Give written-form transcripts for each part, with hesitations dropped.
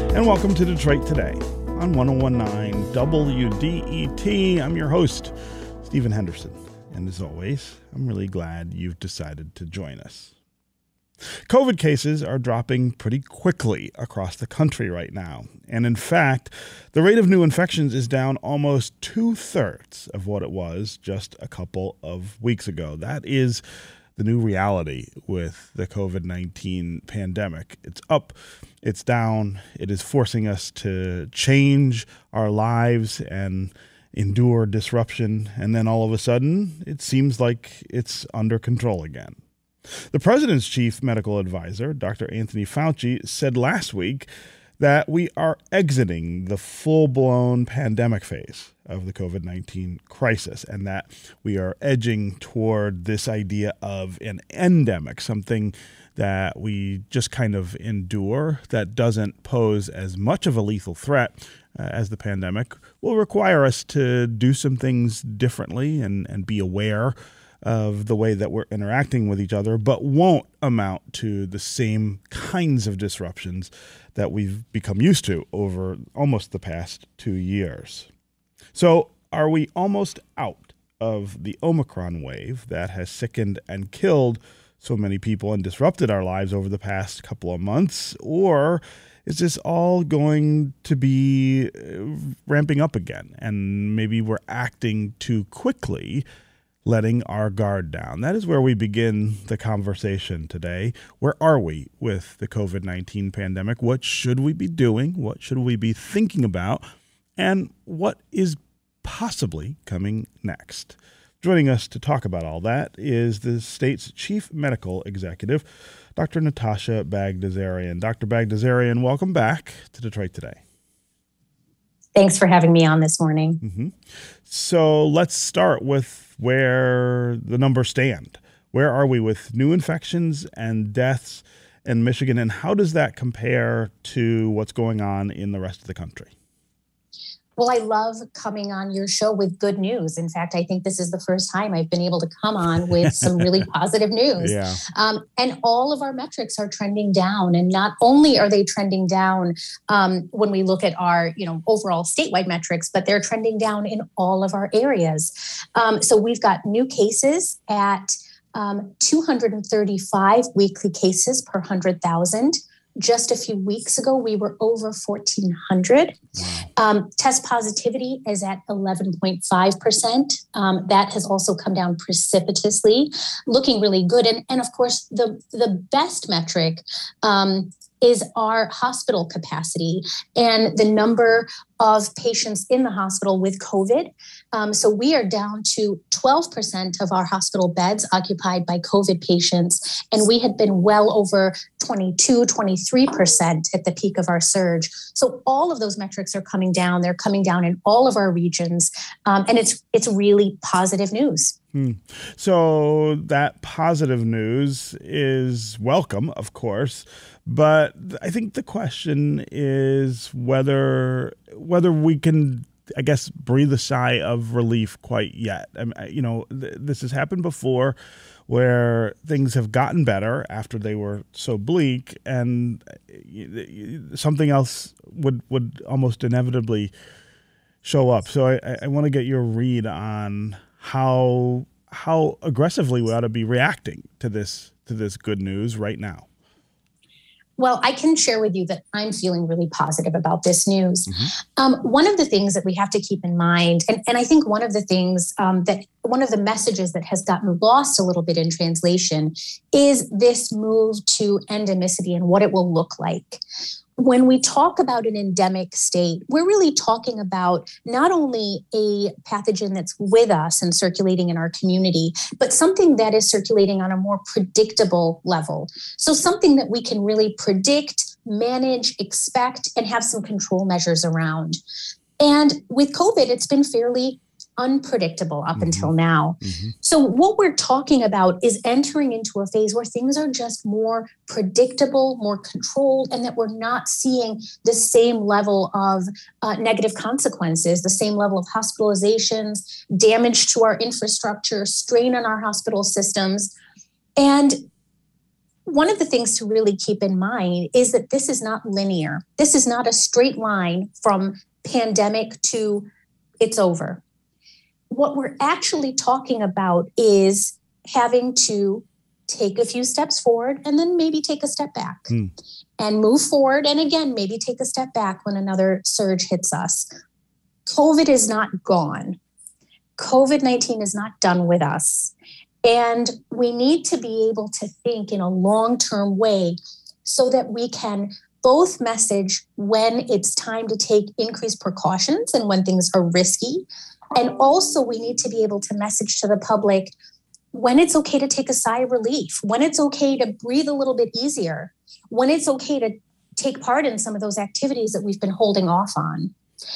And welcome to Detroit Today on 101.9 WDET. I'm your host, Stephen Henderson. And as always, I'm really glad you've decided to join us. COVID cases are dropping pretty quickly across the country right now. And in fact, the rate of new infections is down almost 2/3 of what it was just a couple of weeks ago. That is the new reality with the COVID-19 pandemic. It's up, it's down, it is forcing us to change our lives and endure disruption, and then all of a sudden, it seems like it's under control again. The president's chief medical advisor, Dr. Anthony Fauci, said last week that we are exiting the full-blown pandemic phase of the COVID-19 crisis and that we are edging toward this idea of an endemic, something that we just kind of endure that doesn't pose as much of a lethal threat as the pandemic, will require us to do some things differently and be aware of the way that we're interacting with each other, but won't amount to the same kinds of disruptions that we've become used to over almost the past 2 years. So are we almost out of the Omicron wave that has sickened and killed so many people and disrupted our lives over the past couple of months? Or is this all going to be ramping up again? And maybe we're acting too quickly, letting our guard down. That is where we begin the conversation today. Where are we with the COVID-19 pandemic? What should we be doing? What should we be thinking about? And what is possibly coming next? Joining us to talk about all that is the state's chief medical executive, Dr. Natasha Bagdasarian. Dr. Bagdasarian, welcome back to Detroit Today. Thanks for having me on this morning. Mm-hmm. So let's start with where the numbers stand. Where are we with new infections and deaths in Michigan, and how does that compare to what's going on in the rest of the country? Well, I love coming on your show with good news. In fact, I think this is the first time I've been able to come on with some really positive news. Yeah. And all of our metrics are trending down. And not only are they trending down when we look at our overall statewide metrics, but they're trending down in all of our areas. So we've got new cases at 235 weekly cases per 100,000. Just a few weeks ago, we were over 1,400. Wow. Test positivity is at 11.5%. That has also come down precipitously, looking really good. And of course, the best metric is our hospital capacity and the number of patients in the hospital with COVID. So we are down to 12% of our hospital beds occupied by COVID patients, and we had been well over 23% at the peak of our surge. So all of those metrics are coming down. They're coming down in all of our regions, and it's really positive news. So that positive news is welcome, of course, but I think the question is whether we can, I guess, breathe a sigh of relief quite yet. This has happened before, where things have gotten better after they were so bleak, and something else would almost inevitably show up. So I want to get your read on how aggressively we ought to be reacting to this good news right now. Well, I can share with you that I'm feeling really positive about this news. Mm-hmm. One of the things that we have to keep in mind, and I think one of the things one of the messages that has gotten lost a little bit in translation is this move to endemicity and what it will look like. When we talk about an endemic state, we're really talking about not only a pathogen that's with us and circulating in our community, but something that is circulating on a more predictable level. So something that we can really predict, manage, expect, and have some control measures around. And with COVID, it's been fairly unpredictable up until now. Mm-hmm. So what we're talking about is entering into a phase where things are just more predictable, more controlled, and that we're not seeing the same level of negative consequences, the same level of hospitalizations, damage to our infrastructure, strain on our hospital systems. And one of the things to really keep in mind is that this is not linear. This is not a straight line from pandemic to it's over. What we're actually talking about is having to take a few steps forward and then maybe take a step back and move forward. And again, maybe take a step back when another surge hits us. COVID is not gone. COVID-19 is not done with us. And we need to be able to think in a long-term way so that we can both message when it's time to take increased precautions and when things are risky. And also we need to be able to message to the public when it's okay to take a sigh of relief, when it's okay to breathe a little bit easier, when it's okay to take part in some of those activities that we've been holding off on.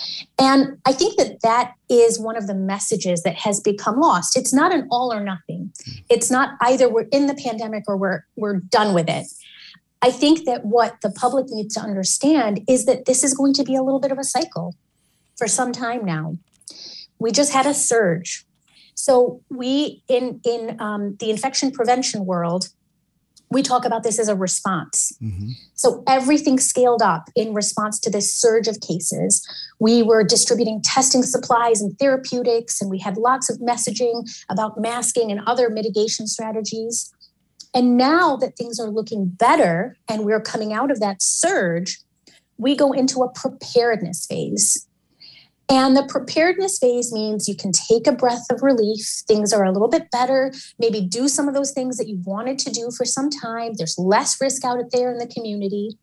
And I think that that is one of the messages that has become lost. It's not an all or nothing. It's not either we're in the pandemic or we're done with it. I think that what the public needs to understand is that this is going to be a little bit of a cycle for some time now. We just had a surge. So we, in the infection prevention world, we talk about this as a response. Mm-hmm. So everything scaled up in response to this surge of cases. We were distributing testing supplies and therapeutics, and we had lots of messaging about masking and other mitigation strategies. And now that things are looking better and we're coming out of that surge, we go into a preparedness phase. And the preparedness phase means you can take a breath of relief. Things are a little bit better. Maybe do some of those things that you wanted to do for some time. There's less risk out there in the community.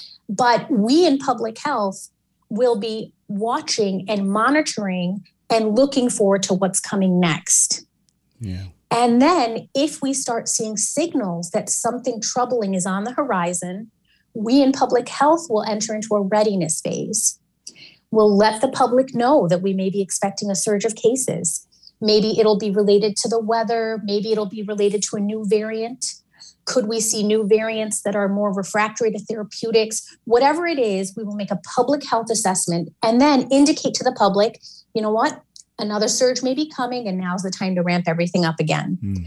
But we in public health will be watching and monitoring and looking forward to what's coming next. Yeah. And then if we start seeing signals that something troubling is on the horizon, we in public health will enter into a readiness phase. We'll let the public know that we may be expecting a surge of cases. Maybe it'll be related to the weather. Maybe it'll be related to a new variant. Could we see new variants that are more refractory to therapeutics? Whatever it is, we will make a public health assessment and then indicate to the public, you know what? Another surge may be coming and now's the time to ramp everything up again.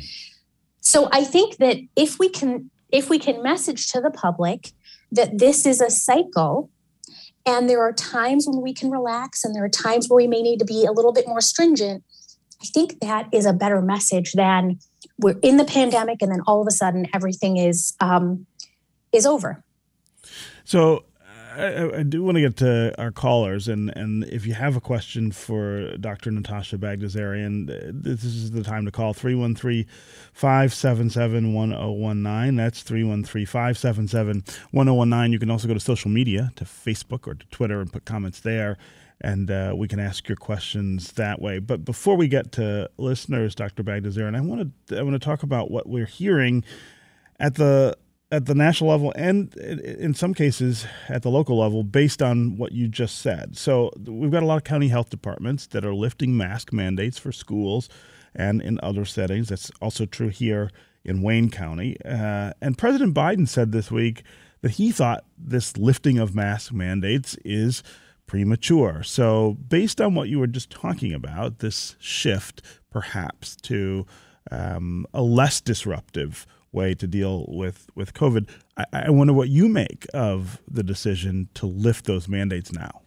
So I think that if we can message to the public that this is a cycle, and there are times when we can relax and there are times where we may need to be a little bit more stringent, I think that is a better message than we're in the pandemic and then all of a sudden everything is over. So I do want to get to our callers, and if you have a question for Dr. Natasha Bagdasarian, this is the time to call 313-577-1019. That's 313-577-1019. You can also go to social media, to Facebook or to Twitter, and put comments there, and we can ask your questions that way. But before we get to listeners, Dr. Bagdasarian, I want to talk about what we're hearing at the national level and in some cases at the local level based on what you just said. So we've got a lot of county health departments that are lifting mask mandates for schools and in other settings. That's also true here in Wayne County. And President Biden said this week that he thought this lifting of mask mandates is premature. So based on what you were just talking about, this shift perhaps to a less disruptive way to deal with COVID, I wonder what you make of the decision to lift those mandates now.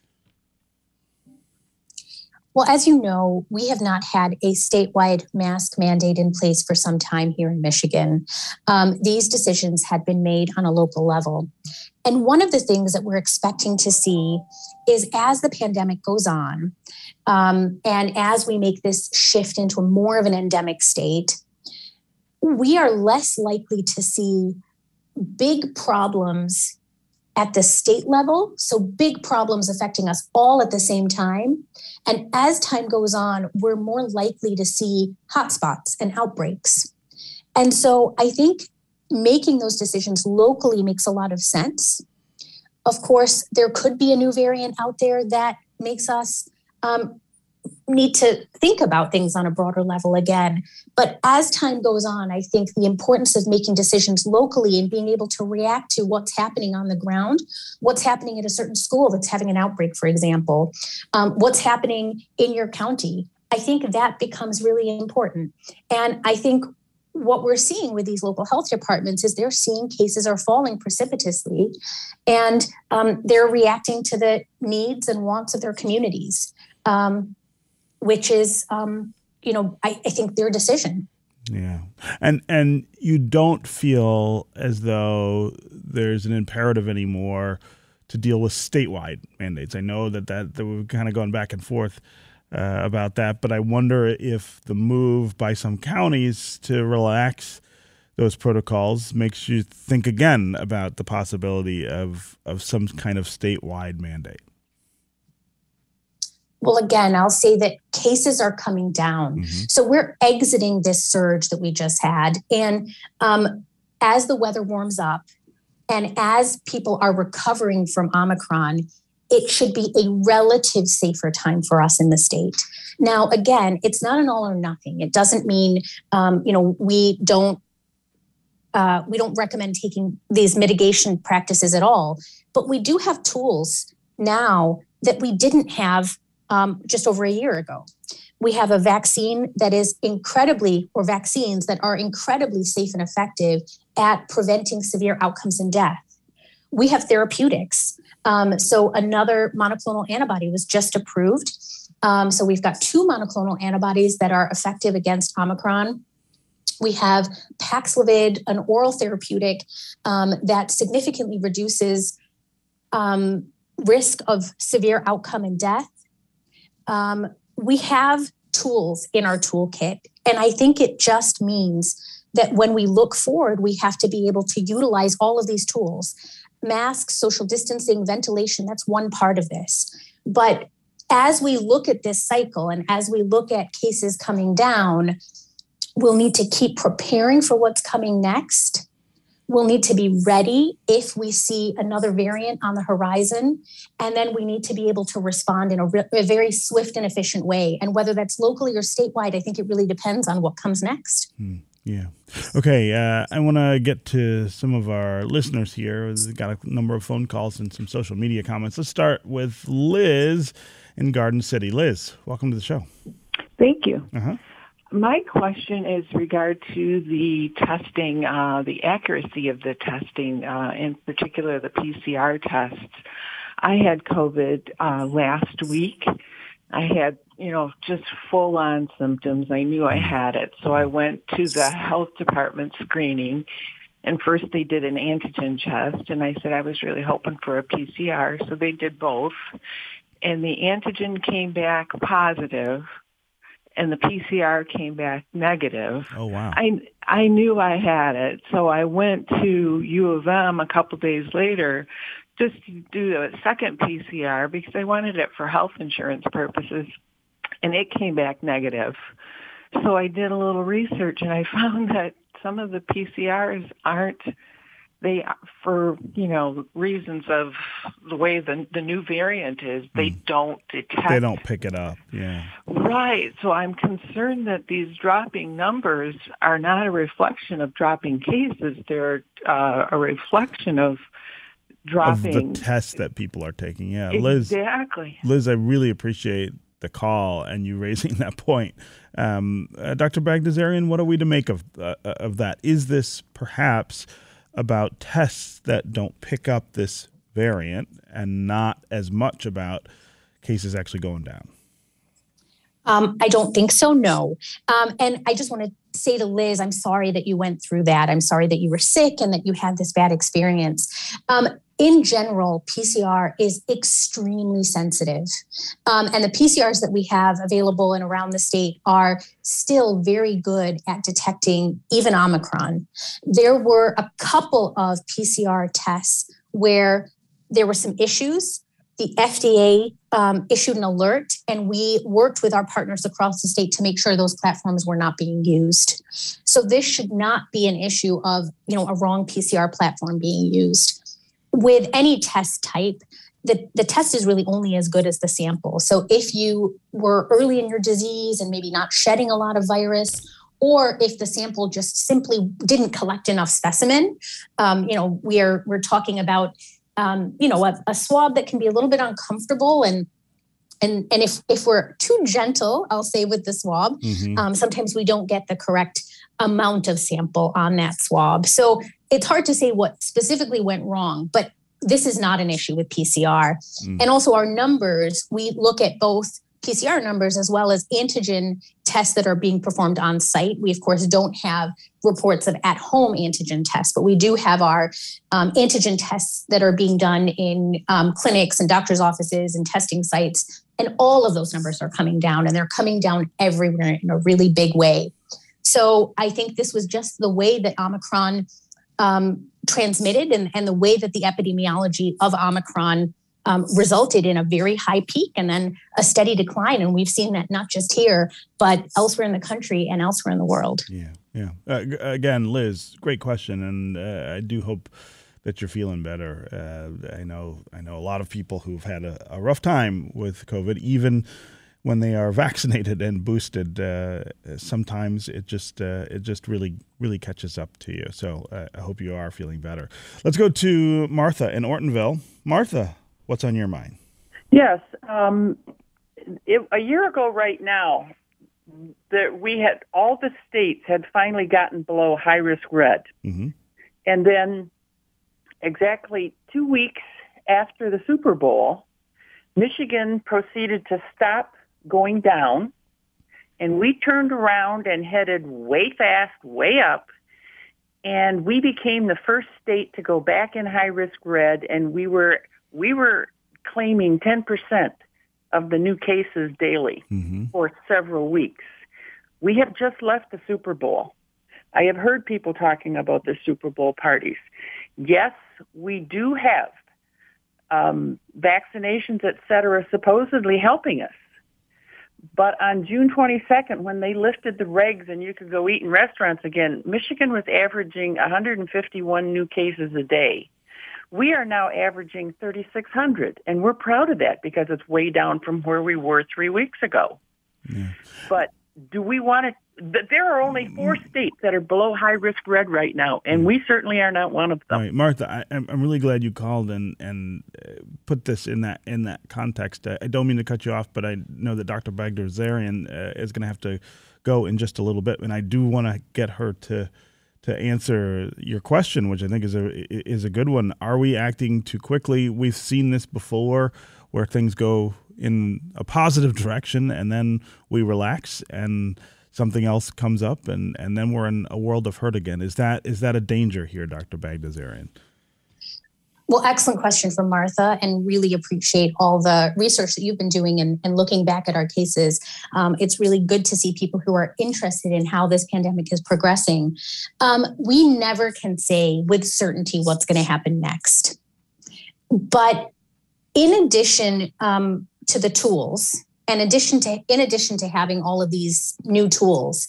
Well, as you know, we have not had a statewide mask mandate in place for some time here in Michigan. These decisions had been made on a local level. And one of the things that we're expecting to see is as the pandemic goes on, and as we make this shift into more of an endemic state, we are less likely to see big problems at the state level. So big problems affecting us all at the same time. And as time goes on, we're more likely to see hotspots and outbreaks. And so I think making those decisions locally makes a lot of sense. Of course, there could be a new variant out there that makes us need to think about things on a broader level again. But as time goes on, I think the importance of making decisions locally and being able to react to what's happening on the ground, what's happening at a certain school that's having an outbreak, for example, what's happening in your county, I think that becomes really important. And I think what we're seeing with these local health departments is they're seeing cases are falling precipitously, and they're reacting to the needs and wants of their communities, which is, I think their decision. Yeah. And you don't feel as though there's an imperative anymore to deal with statewide mandates. I know that we've kind of gone back and forth about that, but I wonder if the move by some counties to relax those protocols makes you think again about the possibility of some kind of statewide mandate. Well, again, I'll say that cases are coming down. Mm-hmm. So we're exiting this surge that we just had. And as the weather warms up and as people are recovering from Omicron, it should be a relative safer time for us in the state. Now, again, it's not an all or nothing. It doesn't mean, we don't recommend taking these mitigation practices at all. But we do have tools now that we didn't have just over a year ago. We have a vaccine that is vaccines that are incredibly safe and effective at preventing severe outcomes and death. We have therapeutics. So another monoclonal antibody was just approved. So we've got 2 monoclonal antibodies that are effective against Omicron. We have Paxlovid, an oral therapeutic that significantly reduces risk of severe outcome and death. We have tools in our toolkit, and I think it just means that when we look forward, we have to be able to utilize all of these tools. Masks, social distancing, ventilation, that's one part of this. But as we look at this cycle and as we look at cases coming down, we'll need to keep preparing for what's coming next. We'll need to be ready if we see another variant on the horizon. And then we need to be able to respond in a very swift and efficient way. And whether that's locally or statewide, I think it really depends on what comes next. Yeah. Okay. I want to get to some of our listeners here. We've got a number of phone calls and some social media comments. Let's start with Liz in Garden City. Liz, welcome to the show. Thank you. Uh-huh. My question is regard to the testing, the accuracy of the testing, in particular the PCR tests. I had COVID last week. I had, just full-on symptoms. I knew I had it. So I went to the health department screening, and first they did an antigen test, and I said I was really hoping for a PCR. So they did both, and the antigen came back positive, and the PCR came back negative. Oh, wow. I knew I had it, so I went to U of M a couple days later just to do a second PCR because I wanted it for health insurance purposes, and it came back negative. So I did a little research, and I found that some of the PCRs for reasons of the way the new variant is, they don't detect. They don't pick it up, yeah. Right. So I'm concerned that these dropping numbers are not a reflection of dropping cases. They're a reflection of dropping. Of the tests that people are taking, yeah. Exactly. Liz, I really appreciate the call and you raising that point. Dr. Bagdasarian, what are we to make of that? Is this perhaps about tests that don't pick up this variant and not as much about cases actually going down? I don't think so, no. And I just want to say to Liz, I'm sorry that you went through that. I'm sorry that you were sick and that you had this bad experience. In general, PCR is extremely sensitive. And the PCRs that we have available and around the state are still very good at detecting even Omicron. There were a couple of PCR tests where there were some issues. The FDA issued an alert, and we worked with our partners across the state to make sure those platforms were not being used. So this should not be an issue of, a wrong PCR platform being used. With any test type, the test is really only as good as the sample. So if you were early in your disease and maybe not shedding a lot of virus, or if the sample just simply didn't collect enough specimen, we're talking about a swab that can be a little bit uncomfortable, and if we're too gentle, I'll say with the swab, sometimes we don't get the correct amount of sample on that swab. So it's hard to say what specifically went wrong, but this is not an issue with PCR. And also our numbers, we look at both PCR numbers as well as antigen tests that are being performed on site. We, of course, don't have reports of at-home antigen tests, but we do have our antigen tests that are being done in clinics and doctors' offices and testing sites. And all of those numbers are coming down, and they're coming down everywhere in a really big way. So I think this was just the way that Omicron transmitted and the way that the epidemiology of Omicron resulted in a very high peak and then a steady decline. And we've seen that not just here, but elsewhere in the country and elsewhere in the world. Yeah. Again, Liz, great question. And I do hope that you're feeling better. I know a lot of people who've had a rough time with COVID, even when they are vaccinated and boosted. Sometimes it just really catches up to you. So I hope you are feeling better. Let's go to Martha in Ortonville. Martha, what's on your mind? Yes. A year ago right now, we had all the states had finally gotten below high-risk red. Mm-hmm. And then exactly 2 weeks after the Super Bowl, Michigan proceeded to stop going down, and we turned around and headed way fast, way up, and we became the first state to go back in high-risk red, and we were claiming 10% of the new cases daily for several weeks. We have just left the Super Bowl. I have heard people talking about the Super Bowl parties. Yes, we do have vaccinations, et cetera, supposedly helping us. But on June 22nd, when they lifted the regs and you could go eat in restaurants again, Michigan was averaging 151 new cases a day. We are now averaging 3,600, and we're proud of that because it's way down from where we were 3 weeks ago. Yeah. But do we want to? There are only 4 states that are below high-risk red right now, and we certainly are not one of them. All right, Martha, I'm really glad you called and put this in that context. I don't mean to cut you off, but I know that Dr. Bagdasarian is going to have to go in just a little bit, and I do want to get her to answer your question, which I think is a good one. Are we acting too quickly? We've seen this before, where things go in a positive direction, and then we relax, and something else comes up, and then we're in a world of hurt again. Is that a danger here, Dr. Bagdasarian? Well, excellent question from Martha, and really appreciate all the research that you've been doing and looking back at our cases. It's really good to see people who are interested in how this pandemic is progressing. We never can say with certainty what's going to happen next. But in addition to the tools, in addition to having all of these new tools,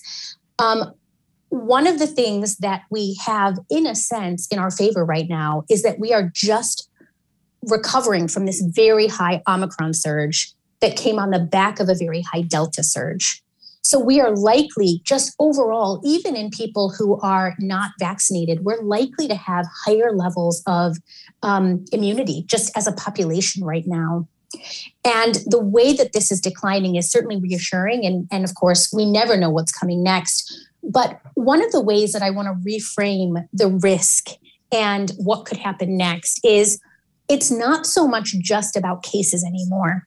one of the things that we have, in a sense, in our favor right now is that we are just recovering from this very high Omicron surge that came on the back of a very high Delta surge. So we are likely, just overall, even in people who are not vaccinated, we're likely to have higher levels of immunity just as a population right now. And the way that this is declining is certainly reassuring. And of course, we never know what's coming next. But one of the ways that I want to reframe the risk and what could happen next is it's not so much just about cases anymore.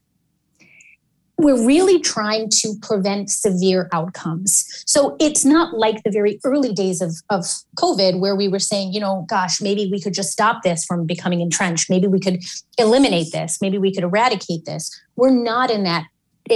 We're really trying to prevent severe outcomes. So it's not like the very early days of COVID where we were saying, gosh, maybe we could just stop this from becoming entrenched. Maybe we could eliminate this. Maybe we could eradicate this. We're not in that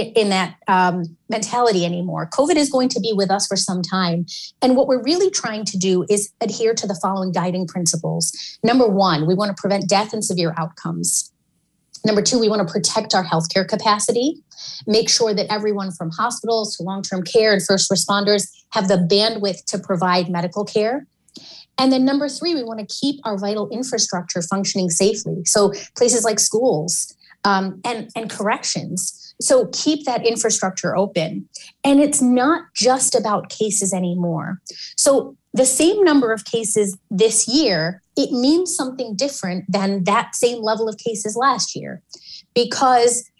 mentality anymore. COVID is going to be with us for some time. And what we're really trying to do is adhere to the following guiding principles. Number 1, we want to prevent death and severe outcomes. Number 2, we want to protect our healthcare capacity, make sure that everyone from hospitals to long-term care and first responders have the bandwidth to provide medical care. And then number 3, we want to keep our vital infrastructure functioning safely. So places like schools and corrections. So keep that infrastructure open. And it's not just about cases anymore. So the same number of cases this year, it means something different than that same level of cases last year, because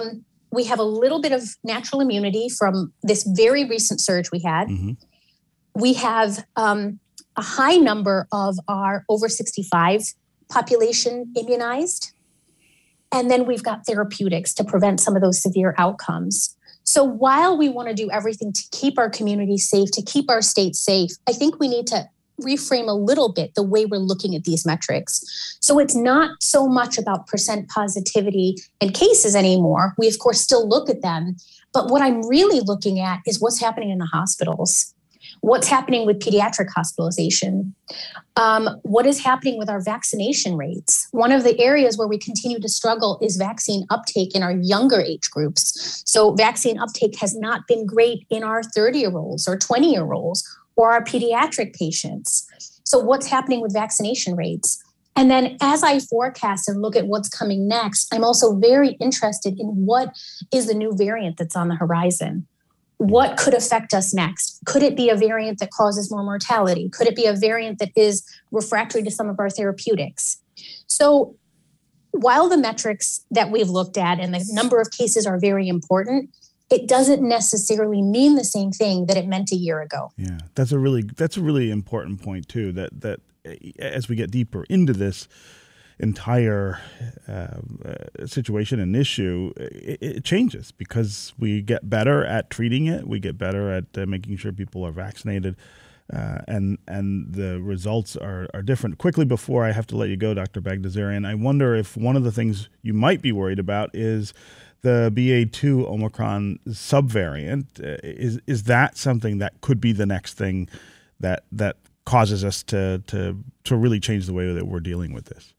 we have a little bit of natural immunity from this very recent surge we had. Mm-hmm. We have a high number of our over 65 population immunized. And then we've got therapeutics to prevent some of those severe outcomes. So while we want to do everything to keep our community safe, to keep our state safe, I think we need to reframe a little bit the way we're looking at these metrics. So it's not so much about percent positivity and cases anymore. We, of course, still look at them. But what I'm really looking at is what's happening in the hospitals. What's happening with pediatric hospitalization? What is happening with our vaccination rates? One of the areas where we continue to struggle is vaccine uptake in our younger age groups. So vaccine uptake has not been great in our 30-year-olds or 20-year-olds or our pediatric patients. So what's happening with vaccination rates? And then as I forecast and look at what's coming next, I'm also very interested in what is the new variant that's on the horizon. What could affect us next? Could it be a variant that causes more mortality? Could it be a variant that is refractory to some of our therapeutics? So while the metrics that we've looked at and the number of cases are very important, it doesn't necessarily mean the same thing that it meant a year ago. Yeah, that's a really important point too, that as we get deeper into this entire situation and issue, it changes because we get better at treating it. We get better at making sure people are vaccinated, and the results are different. Quickly, before I have to let you go, Dr. Bagdasarian, I wonder if one of the things you might be worried about is the BA2 Omicron subvariant. Is that something that could be the next thing that causes us to really change the way that we're dealing with this?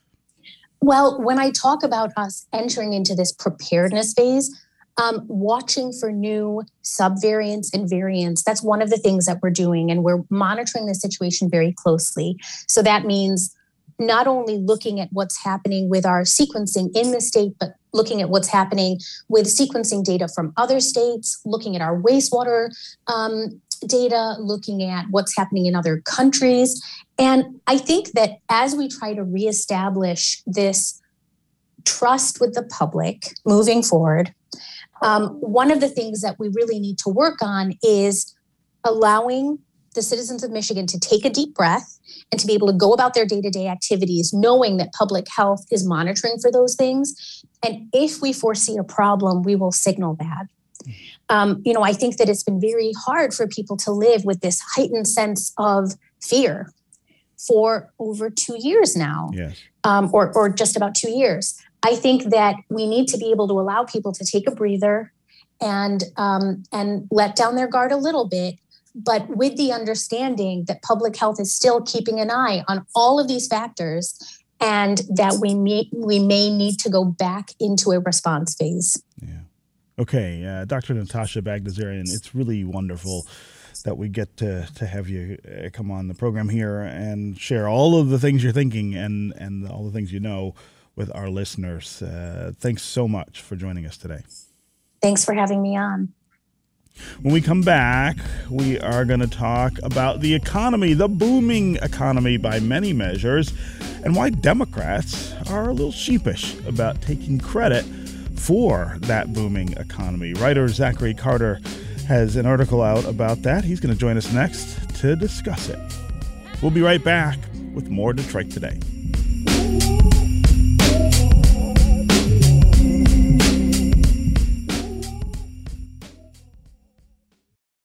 Well, when I talk about us entering into this preparedness phase, watching for new subvariants and variants, that's one of the things that we're doing. And we're monitoring the situation very closely. So that means not only looking at what's happening with our sequencing in the state, but looking at what's happening with sequencing data from other states, looking at our wastewater data, looking at what's happening in other countries. And I think that as we try to reestablish this trust with the public moving forward, one of the things that we really need to work on is allowing the citizens of Michigan to take a deep breath and to be able to go about their day-to-day activities, knowing that public health is monitoring for those things. And if we foresee a problem, we will signal that. I think that it's been very hard for people to live with this heightened sense of fear for over 2 years now, yes. or just about 2 years. I think that we need to be able to allow people to take a breather and let down their guard a little bit, but with the understanding that public health is still keeping an eye on all of these factors and that we may need to go back into a response phase. Yeah. Okay, Dr. Natasha Bagdasarian, it's really wonderful that we get to have you come on the program here and share all of the things you're thinking and all the things you know with our listeners. Thanks so much for joining us today. Thanks for having me on. When we come back, we are going to talk about the economy, the booming economy by many measures, and why Democrats are a little sheepish about taking credit for that booming economy. Writer Zachary Carter has an article out about that. He's going to join us next to discuss it. We'll be right back with more Detroit Today.